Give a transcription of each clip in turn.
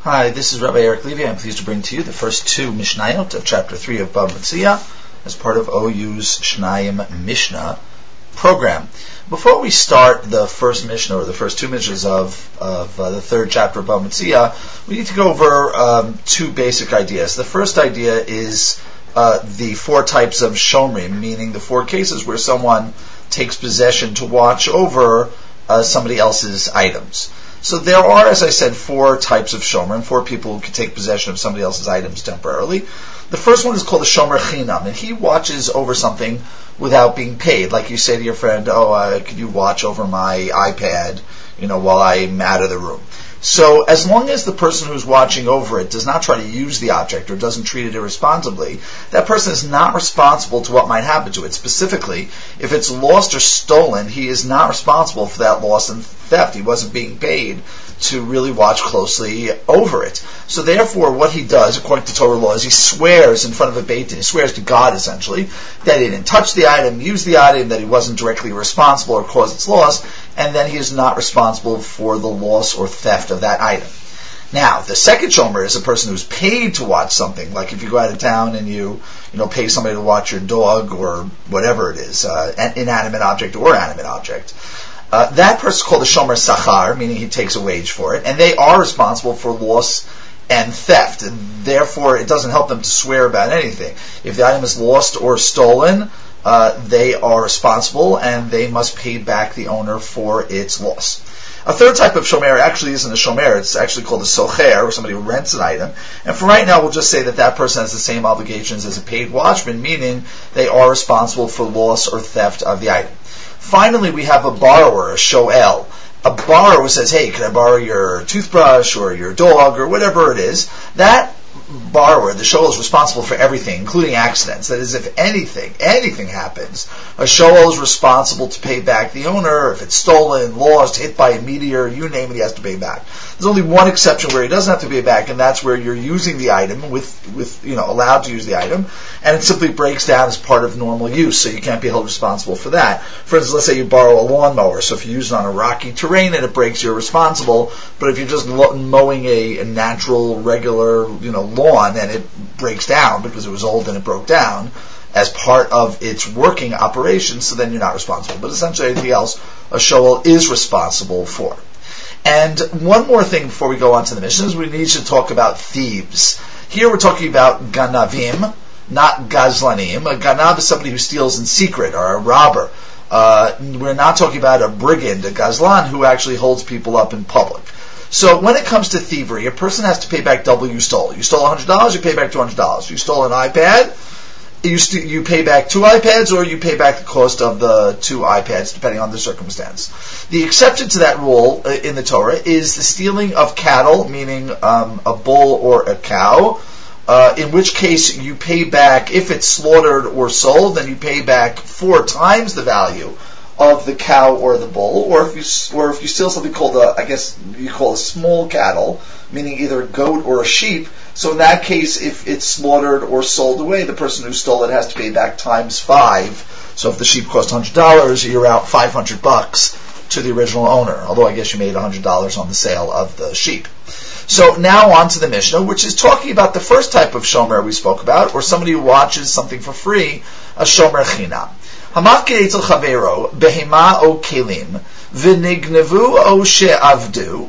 Hi, this is Rabbi Eric Levy. I'm pleased to bring to you the first two Mishnayot of Chapter 3 of Bava Metzia as part of OU's Shnayim Mishnah program. Before we start the first Mishnah, or the first two Mishnahs of the third chapter of Bava Metzia, we need to go over two basic ideas. The first idea is the four types of Shomrim, meaning the four cases where someone takes possession to watch over somebody else's items. So there are, as I said, four types of shomer, and four people who can take possession of somebody else's items temporarily. The first one is called a shomer chinam, and he watches over something without being paid. Like you say to your friend, could you watch over my iPad, while I'm out of the room? So as long as the person who's watching over it does not try to use the object or doesn't treat it irresponsibly, that person is not responsible to what might happen to it. Specifically, if it's lost or stolen, he is not responsible for that loss and theft. He wasn't being paid to really watch closely over it. So therefore, what he does, according to Torah law, is he swears in front of a Beit Din, he swears to God, essentially, that he didn't touch the item, use the item, that he wasn't directly responsible or caused its loss, and then he is not responsible for the loss or theft of that item. Now, the second shomer is a person who's paid to watch something, like if you go out of town and you pay somebody to watch your dog or whatever it is, an inanimate object or animate object. That person is called a shomer sachar, meaning he takes a wage for it, and they are responsible for loss and theft, and therefore it doesn't help them to swear about anything. If the item is lost or stolen, they are responsible and they must pay back the owner for its loss. A third type of shomer actually isn't a shomer, it's actually called a socher, or somebody who rents an item. And for right now, we'll just say that person has the same obligations as a paid watchman, meaning they are responsible for loss or theft of the item. Finally, we have a borrower, a shoel. A borrower says, hey, can I borrow your toothbrush or your dog or whatever it is? That borrower, the shoel, is responsible for everything, including accidents. That is, if anything happens, a shoel is responsible to pay back the owner. If it's stolen, lost, hit by a meteor, you name it, he has to pay back. There's only one exception where he doesn't have to pay back, and that's where you're using the item with allowed to use the item, and it simply breaks down as part of normal use, so you can't be held responsible for that. For instance, let's say you borrow a lawnmower, so if you use it on a rocky terrain and it breaks, you're responsible, but if you're just mowing a natural, regular, lawn and it breaks down because it was old and it broke down as part of its working operation, so then you're not responsible. But essentially anything else a shoel is responsible for. And one more thing before we go on to the Mishnah is we need to talk about thieves. Here we're talking about ganavim, not gazlanim. A ganav is somebody who steals in secret, or a robber. We're not talking about a brigand, a gazlan, who actually holds people up in public. So when it comes to thievery, a person has to pay back double you stole. You stole $100, you pay back $200. You stole an iPad, you pay back 2 iPads, or you pay back the cost of the 2 iPads, depending on the circumstance. The exception to that rule in the Torah is the stealing of cattle, meaning a bull or a cow, in which case you pay back, if it's slaughtered or sold, then you pay back 4 times the value of the cow or the bull, or if you steal something called you call a small cattle, meaning either a goat or a sheep. So in that case, if it's slaughtered or sold away, the person who stole it has to pay back times 5. So if the sheep cost $100, you're out $500 to the original owner. Although I guess you made $100 on the sale of the sheep. So now on to the Mishnah, which is talking about the first type of shomer we spoke about, or somebody who watches something for free, a shomer chinam. Hamafkid etzel chavero behema o kelim v'nignevu o she'avdu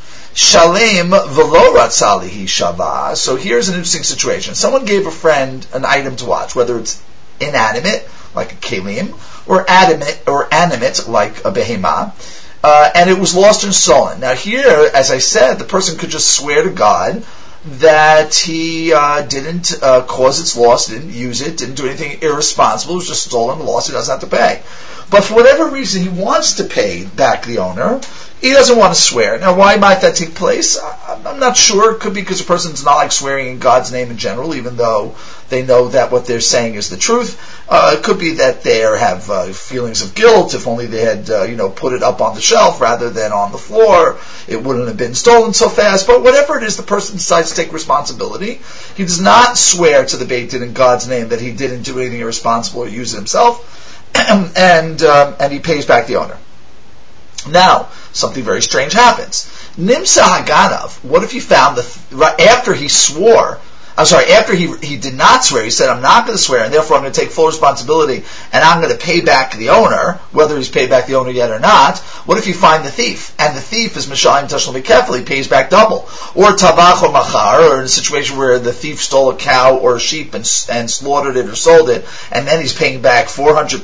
shalem v'lo ratza lihi shava. So here's an interesting situation. Someone gave a friend an item to watch, whether it's inanimate, like a kelim, or animate, like a behema, and it was lost and stolen. Now here, as I said, the person could just swear to God that he didn't cause its loss, didn't use it, didn't do anything irresponsible, it was just stolen, lost, he doesn't have to pay. But for whatever reason he wants to pay back the owner, he doesn't want to swear. Now why might that take place? I'm not sure. It could be because the person's not like swearing in God's name in general, even though they know that what they're saying is the truth. It could be that they have feelings of guilt. If only they had put it up on the shelf rather than on the floor, it wouldn't have been stolen so fast. But whatever it is, the person decides to take responsibility. He does not swear to the Beit Din in God's name that he didn't do anything irresponsible or use it himself, and he pays back the owner. Now, something very strange happens. Nimsa Haganav, what if you found after he swore, after he did not swear, he said, I'm not going to swear, and therefore I'm going to take full responsibility, and I'm going to pay back the owner, whether he's paid back the owner yet or not. What if you find the thief? And the thief is Mishalim Tashlum Kefil, he pays back double. Or Tabach or Machar, or in a situation where the thief stole a cow or a sheep and slaughtered it or sold it, and then he's paying back 400% or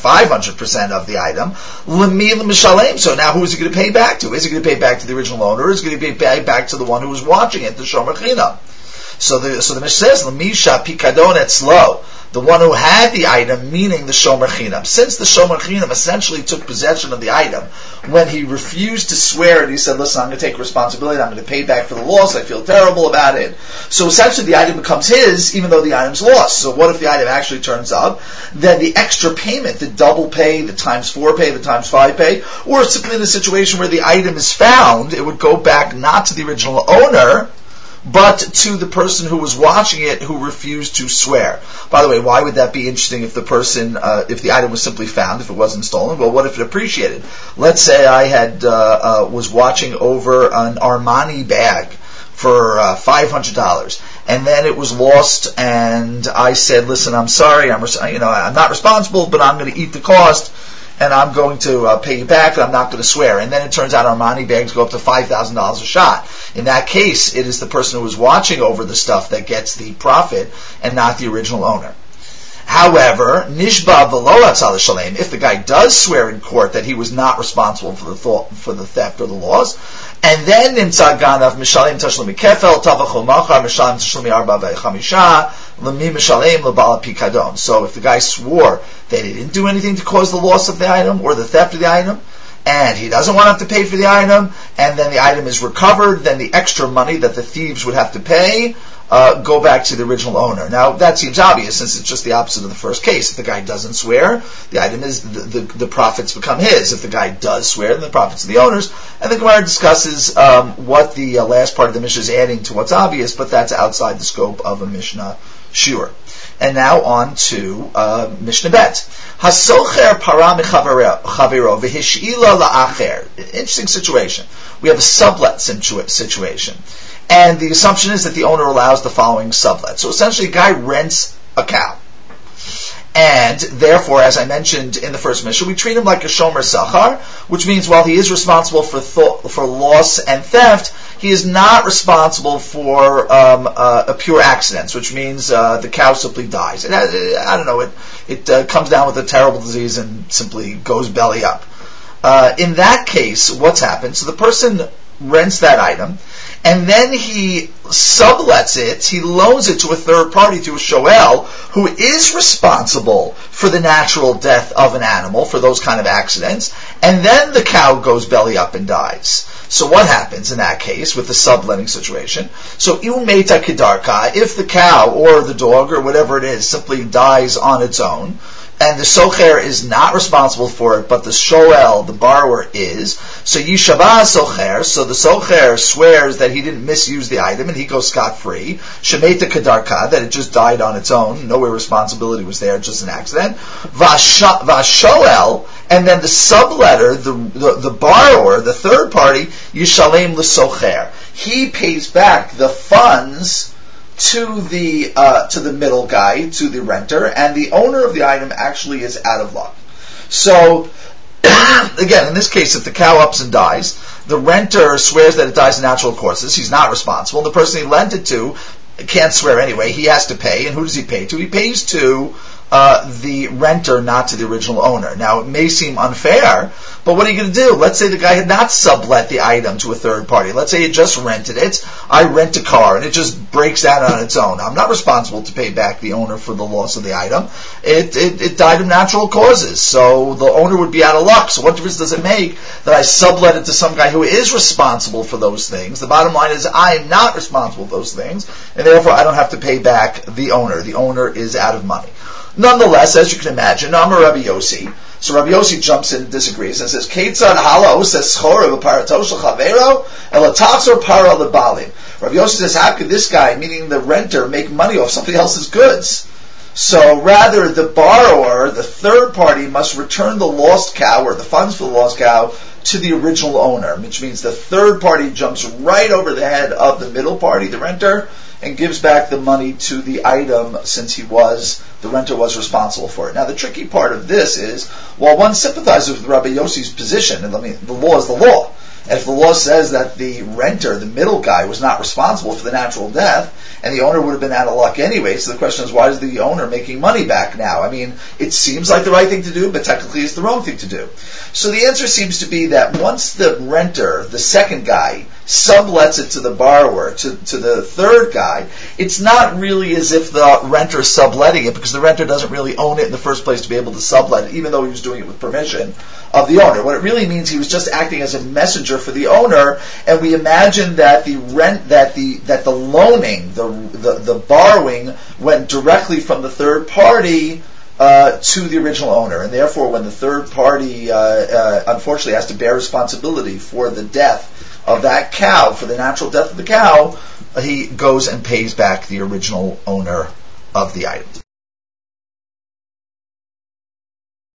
500% of the item. L'mi l'mishalem. So now who is he going to pay back to? Is he going to pay back to the original owner, or is he going to pay back to the one who was watching it, the Shomer Chinam? So the Mishnah says, L'misha pikadon etzlo, the one who had the item, meaning the Shomer Chinam. Since the Shomer Chinam essentially took possession of the item, when he refused to swear, and he said, listen, I'm going to take responsibility, I'm going to pay back for the loss, I feel terrible about it. So essentially the item becomes his, even though the item's lost. So what if the item actually turns up? Then the extra payment, the double pay, the times 4 pay, the times 5 pay, or simply in a situation where the item is found, it would go back not to the original owner, but to the person who was watching it who refused to swear. By the way, why would that be interesting if the person, if the item was simply found, if it wasn't stolen? Well, what if it appreciated? Let's say I had was watching over an Armani bag for $500, and then it was lost, and I said, listen, I'm sorry, I'm not responsible, but I'm going to eat the cost, and I'm going to pay you back, and I'm not going to swear. And then it turns out Armani bags go up to $5,000 a shot. In that case, it is the person who is watching over the stuff that gets the profit, and not the original owner. However, nishba v'lo atzal shalem, if the guy does swear in court that he was not responsible for the theft or the loss, and then nimtza ganav mishalim tashlumi kefel tavachol machar mishalim tashlumi arba v'chamisha l'mi mishalim l'bal pikadon. So if the guy swore that he didn't do anything to cause the loss of the item or the theft of the item, and he doesn't want to pay for the item, and then the item is recovered, then the extra money that the thieves would have to pay go back to the original owner. Now, that seems obvious since it's just the opposite of the first case. If the guy doesn't swear, the item is, the profits become his. If the guy does swear, then the profits are the owner's. And the Gemara discusses what the last part of the Mishnah is adding to what's obvious, but that's outside the scope of a Mishnah Shiur. And now on to Mishnah Bet. Hasocher para mechavero v'hish'ila la'acher. Interesting situation. We have a sublet situation. And the assumption is that the owner allows the following sublet. So essentially a guy rents a cow. And therefore, as I mentioned in the first Mishnah, we treat him like a shomer sachar, which means while he is responsible for loss and theft, he is not responsible for pure accidents, which means the cow simply dies. It comes down with a terrible disease and simply goes belly up. In that case, what's happened? So the person rents that item, and then he sublets it, he loans it to a third party, to a shoel, who is responsible for the natural death of an animal, for those kind of accidents, and then the cow goes belly up and dies. So what happens in that case with the subletting situation? So umeta kedarka, if the cow or the dog or whatever it is simply dies on its own, and the socher is not responsible for it, but the shoel, the borrower, is. So yishaba socher, so the socher swears that he didn't misuse the item and he goes scot-free. Shemeta kedarka, that it just died on its own, no responsibility was there, just an accident. Vashoel, and then the subletter, the borrower, the third party, yishalem l'socher. He pays back the funds to the middle guy, to the renter, and the owner of the item actually is out of luck. So, again, in this case, if the cow ups and dies, the renter swears that it dies in natural causes. He's not responsible. The person he lent it to can't swear anyway. He has to pay. And who does he pay to? He pays to the renter, not to the original owner. Now, it may seem unfair, but what are you going to do? Let's say the guy had not sublet the item to a third party. Let's say he just rented it. I rent a car, and it just breaks down on its own. I'm not responsible to pay back the owner for the loss of the item. It died of natural causes, so the owner would be out of luck. So what difference does it make that I sublet it to some guy who is responsible for those things? The bottom line is I am not responsible for those things, and therefore I don't have to pay back the owner. The owner is out of money. Nonetheless, as you can imagine, I'm a Rabbi Yossi. So Rabbi Yossi jumps in and disagrees and says, Keitzad hala says schora v'parato shel chavero elatachzor para lebalim. Rabbi Yossi says, how could this guy, meaning the renter, make money off somebody else's goods? So rather, the borrower, the third party, must return the lost cow or the funds for the lost cow to the original owner, which means the third party jumps right over the head of the middle party, the renter, and gives back the money to the item since the renter was responsible for it. Now the tricky part of this is, while one sympathizes with Rabbi Yossi's position, and the law is the law, and if the law says that the renter, the middle guy, was not responsible for the natural death, and the owner would have been out of luck anyway, so the question is, why is the owner making money back now? I mean, it seems like the right thing to do, but technically it's the wrong thing to do. So the answer seems to be that once the renter, the second guy, sublets it to the borrower, to the third guy, it's not really as if the renter is subletting it, because the renter doesn't really own it in the first place to be able to sublet it, even though he was doing it with permission of the owner. What it really means, he was just acting as a messenger for the owner, and we imagine that the loaning, the borrowing, went directly from the third party to the original owner, and therefore when the third party unfortunately has to bear responsibility for the death of that cow, for the natural death of the cow, he goes and pays back the original owner of the item.